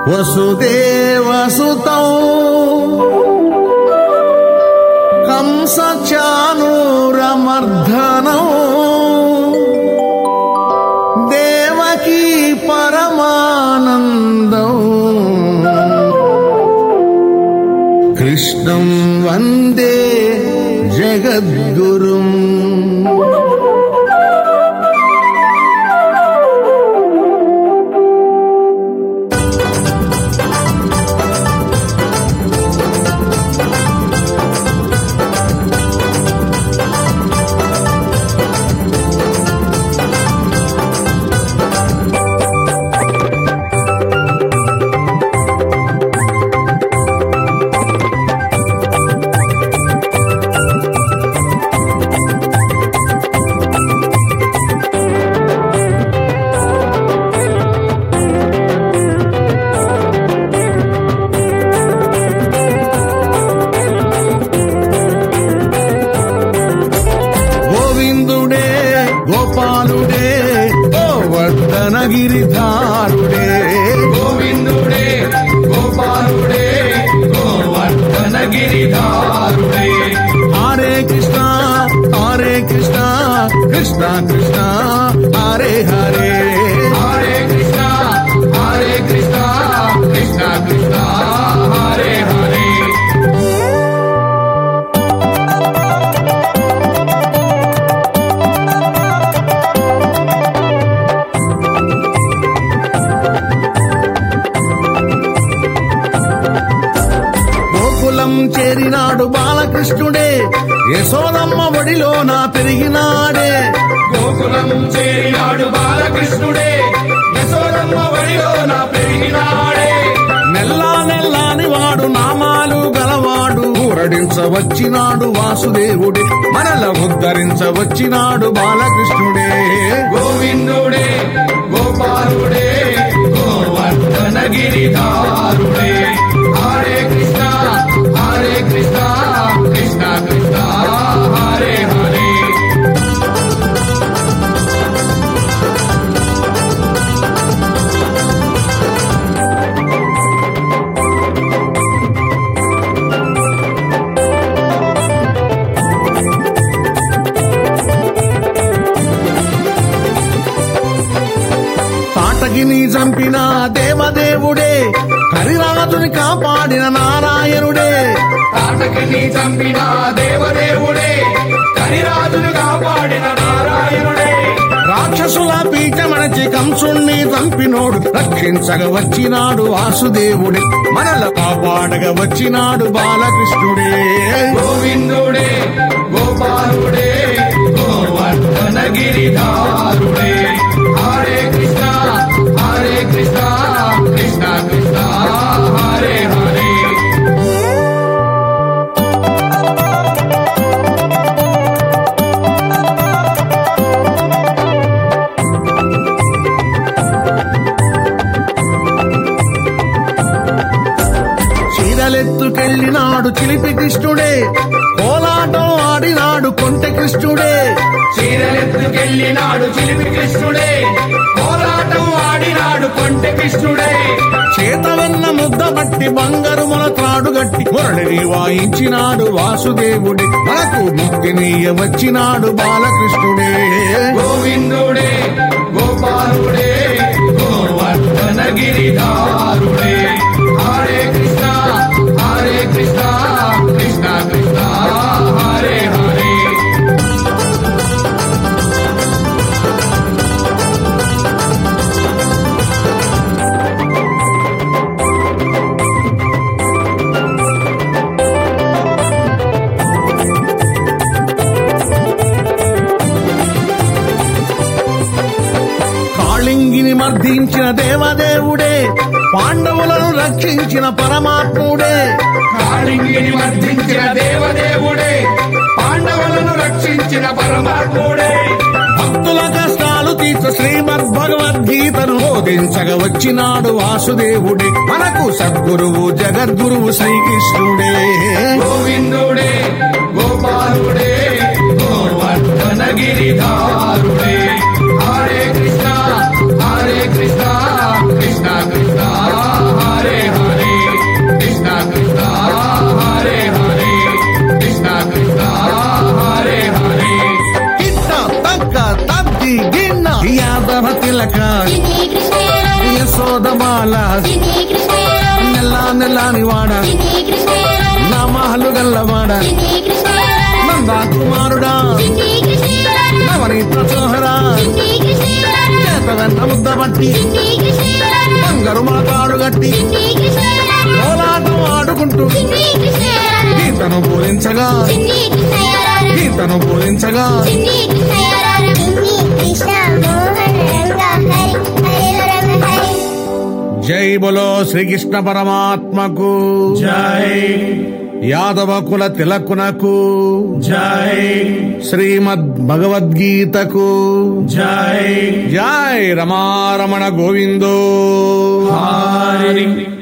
వసుదేవసుతం కంసచానూరమర్ధనం దేవకీ పరమానందం కృష్ణం వందే జగద్గురుం. గోపాలుడే గోవర్ధనగిరిధారుడే గోవిందుడే గోపాలుడే గోవర్ధనగిరిధారుడే. హరే కృష్ణ కృష్ణ కృష్ణ హరే హరే హరే కృష్ణ కృష్ణ కృష్ణ హరే హరే. గోకులం చేరినాడు బాలకృష్ణుడే యశోదమ్మ ఒడిలోన పెరిగినాడే. గోకులం చేరినాడు బాలకృష్ణుడే యశోదమ్మ ఒడిలోన పెరిగినాడే. నెల్లాని వాడు నామాలు గలవాడు ఊరడించవచ్చినాడు వాసుదేవుడే మనల ఉద్ధరించవచ్చినాడు బాలకృష్ణుడే. గోవిందుడే గోపాలుడే గోవర్ధనగిరిధారుడే. హరే కృష్ణ కృష్ణ కృష్ణ హరే హరే. తాటకిని చంపిన దేవదేవుడే హరిరాజుని కాపాడిన నారాయణుడే. తాటకిని చంపిన దేవదేవుడే హరిరాజును కాపాడిన నారాయణుడే. రాక్షసుల పీఠమణచి కంసుణ్ణి చంపినోడు రక్షించగ వచ్చినాడు వాసుదేవుడే మనల కాపాడగ వచ్చినాడు బాలకృష్ణుడే. గోవిందుడే గోపాలుడే గోవర్ధనగిరిధారుడే. హరే కృష్ణ కృష్ణ కృష్ణ హరే హరే. చీరలెత్తుకెళ్ళినాడు చిలిపి కృష్ణుడే కోలాటం ఆడినాడు కొంటె కృష్ణుడే. చీరలెత్తుకెళ్ళినాడు చిలిపి కృష్ణుడే కోలాటం ఆడినాడు కొంటె కృష్ణుడే. చేతవన్న ముద్ద బట్టి బంగారు మొలత్రాడు గట్టి మురళిని వాయించినాడు వాసుదేవుడే మనకు ముక్తినీయ వచ్చినాడు బాలకృష్ణుడే. గోవిందుడే గోపాలుడే గోవర్ధనగిరిధారుడే. హరే కృష్ణ కృష్ణ కృష్ణ హరే హరే. కాళింగిని మర్దించిన దేవదేవుడే పాండవులను రక్షించిన పరమాత్ముడే. కాళింగిని మర్దించిన దేవదేవుడే పాండవులను రక్షించిన పరమాత్ముడే. భక్తుల కష్టాలు తీర్చ శ్రీమద్భగవద్గీతను బోధించగ వచ్చినాడు వాసుదేవుడే మనకు సద్గురువు జగద్గురువు శ్రీకృష్ణుడే. గోవిందుడే గోపాలుడే గోవర్ధనగిరిధారుడే. హరే కృష్ణ కృష్ణ కృష్ణ హరే వాడ నందా కుమారుడా నవనీత చోహరా చేతవెన్న ముద్ద పట్టి బంగారు మాతాడు గట్టి కోలాటం ఆడుకుంటూ గీతను పూరించగా గీతను పూరించగా జై బోలో శ్రీకృష్ణ పరమాత్మకు జై యాదవ కుల తిలకునకు జై శ్రీమద్ భగవద్గీతకు జై జై రమారమణ గోవిందో హరి